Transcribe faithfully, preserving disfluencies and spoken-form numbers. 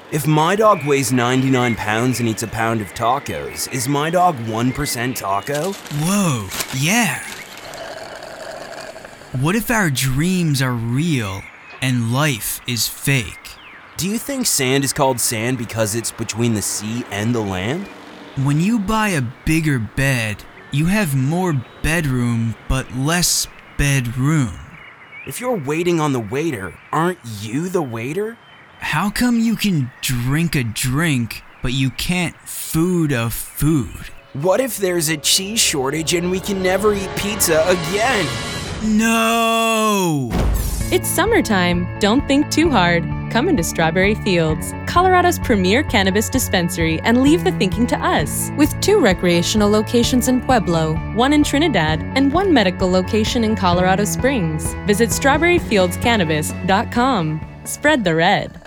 If my dog weighs ninety-nine pounds and eats a pound of tacos, is my dog one percent taco? Whoa, yeah. What if our dreams are real and life is fake? Do you think sand is called sand because it's between the sea and the land? When you buy a bigger bed, you have more bedroom but less bedroom. If you're waiting on the waiter, aren't you the waiter? How come you can drink a drink, but you can't food a food? What if there's a cheese shortage and we can never eat pizza again? No! It's summertime. Don't think too hard. Come into Strawberry Fields, Colorado's premier cannabis dispensary, and leave the thinking to us. With two recreational locations in Pueblo, one in Trinidad, and one medical location in Colorado Springs. Visit strawberry fields cannabis dot com. Spread the red.